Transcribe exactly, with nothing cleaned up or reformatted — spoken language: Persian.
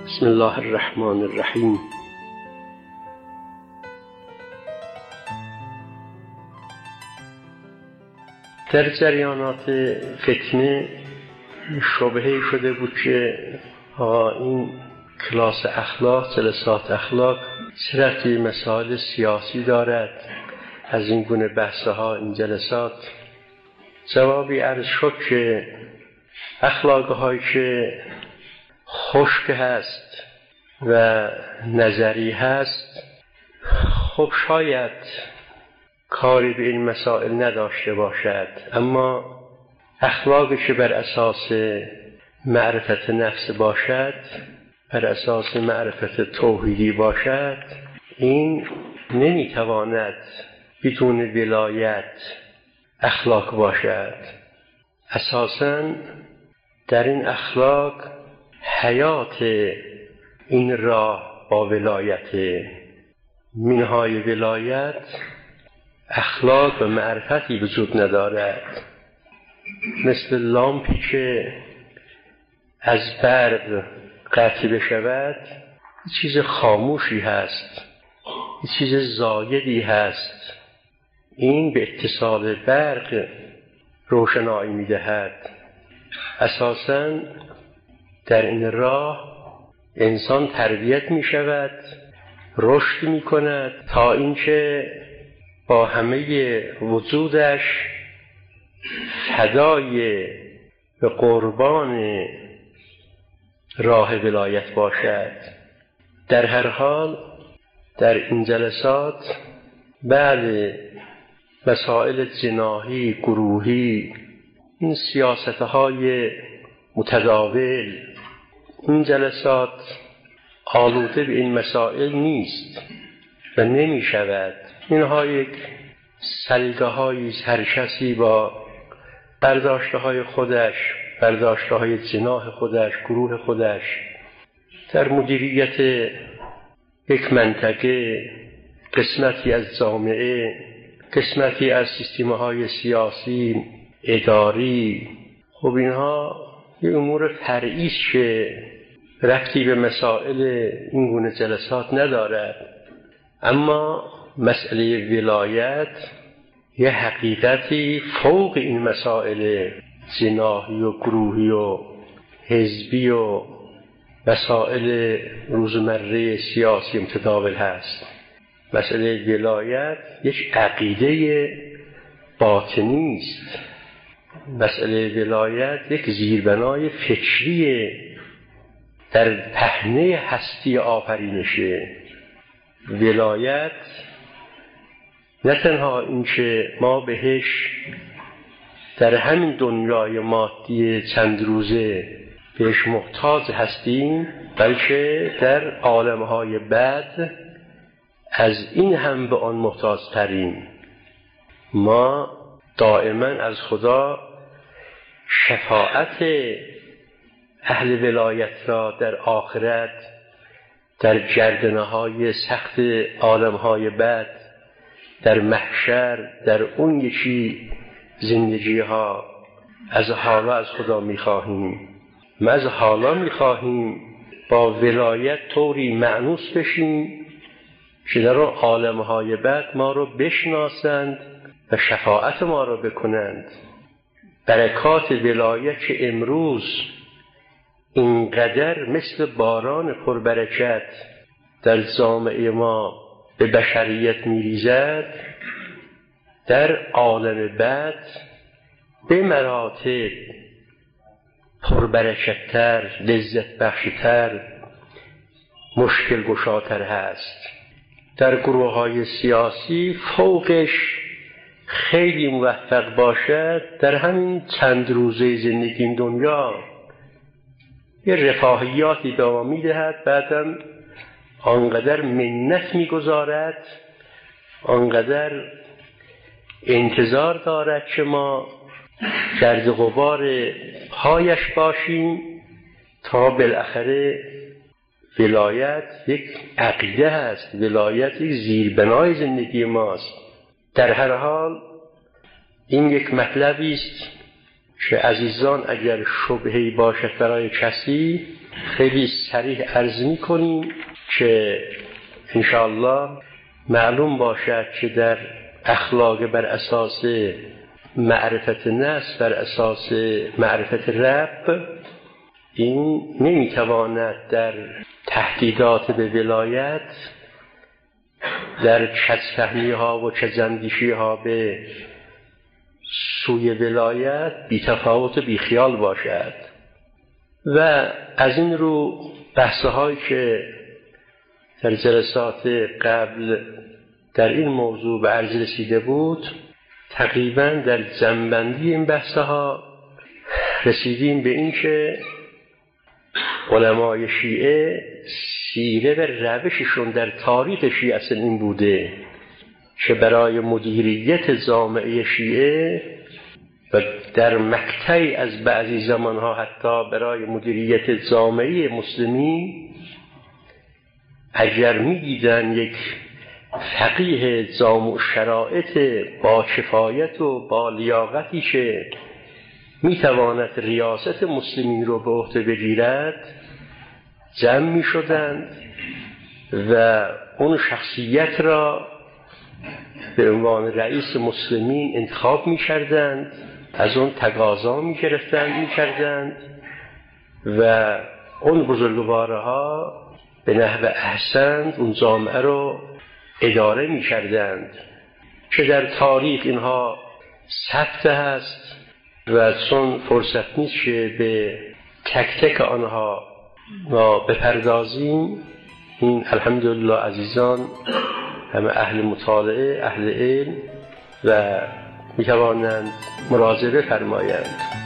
بسم الله الرحمن الرحیم. در جریانات فتنه شبهه شده بود که آقا این کلاس اخلاق، جلسات اخلاق چه ربطی به مسائل سیاسی دارد؟ از این گونه بحثها، این جلسات. جوابی عرض شد که اخلاقهایی که خشک هست و نظری هست خب شاید کاری به این مسائل نداشته باشد، اما اخلاقی که بر اساس معرفت نفس باشد، بر اساس معرفت توحیدی باشد، این نمیتواند بدون ولایت اخلاق باشد. اساساً در این اخلاق حیات این راه با ولایت، منهای ولایت اخلاق و معرفتی وجود ندارد. مثل لامپی که از برق قطع بشود چیز خاموشی هست، چیز زایدی هست، این به اتصال برق روشنایی میدهد. اساساً در این راه انسان تربیت می شود، رشد می کند تا اینکه با همه وجودش فدای به قربان راه ولایت باشد. در هر حال در این جلسات بعد مسائل جناحی، گروهی، این سیاستهای متداول، این جلسات آلوده به این مسائل نیست و نمی شود. اینها یک سلیقه های هر کسی با برداشته های خودش، برداشته های جناح خودش، گروه خودش در مدیریت یک منطقه، قسمتی از جامعه، قسمتی از سیستم های سیاسی، اداری، خب اینها یه امور فرعی است که ربطی به مسائل این گونه جلسات ندارد. اما مسئله ولایت یه حقیقتی فوق این مسائل جناحی و گروهی و حزبی و مسائل روزمره سیاسی متداول هست. مسئله ولایت یک عقیده باطنی است. مسئله ولایت یک زیربنای فکری در پهنه هستی آفرینشه. ولایت نه تنها این که ما بهش در همین دنیای مادی چند روزه بهش محتاج هستیم، بلکه در عالمهای بعد از این هم به آن محتاج تریم. ما دائما از خدا شفاعت اهل ولایت را در آخرت، در گردنه‌های سخت عالمهای بعد، در محشر، در اون یکی زندگی‌ها از حالا از خدا می‌خواهیم. ما از حالا می‌خواهیم با ولایت طوری مأنوس بشیم که در اون عالمهای بعد ما رو بشناسند و شفاعت ما رو بکنند. برکات ولایت که امروز اینقدر مثل باران پربرکت در جامعه ما به بشریت میریزد، در عالم بعد به مراتب پربرکت‌تر، لذت بخشتر، مشکل گشاتر هست. در گروه‌های سیاسی فوقش خیلی موفق باشد، در همین چند روزه زندگی این دنیا یه رفاهیاتی به ما میدهد، بعدم آنقدر منت میگذارد، آنقدر انتظار دارد که ما گرد غبار پایش باشیم، تا بالاخره ولایت یک عقیده هست، ولایت یک زیربنای زندگی ماست. در هر حال این یک مطلبی است که عزیزان اگر شبهه‌ای باشد برای کسی، خیلی صریح عرض می کنیم که انشاءالله معلوم باشد که در اخلاق بر اساس معرفت نفس، بر اساس معرفت رب، این نمیتواند در تهدیدات به ولایت، در چسفهمی ها و چزندیشی ها به سوی ولایت بی‌تفاوت و بیخیال باشد. و از این رو بحث‌هایی که در جلسات قبل در این موضوع به عرض رسیده بود، تقریباً در جنبندی این بحث‌ها رسیدیم به این که علمای شیعه سیره و روششون در تاریخ شیعه اصلا این بوده که برای مدیریت جامعه شیعه و در مقطعی از بعضی زمانها حتی برای مدیریت جامعه مسلمین، اگر می دیدن یک فقیه جامع شرایط با کفایت و با لیاقتی که می تواند ریاست مسلمین رو به عهده بگیرد، جمع می شدند و اون شخصیت را به عنوان رئیس مسلمین انتخاب می کردند، از اون تقاضا می گرفتند می کردند و اون بزرگوارها به نحو احسن اون جامعه رو اداره می کردند که در تاریخ اینها ثبت هست و چون فرصت نیست که به تک تک آنها ما بپردازیم، این الحمدلله عزیزان همه اهل مطالعه، اهل علم و می توانند مراجعه فرمایند.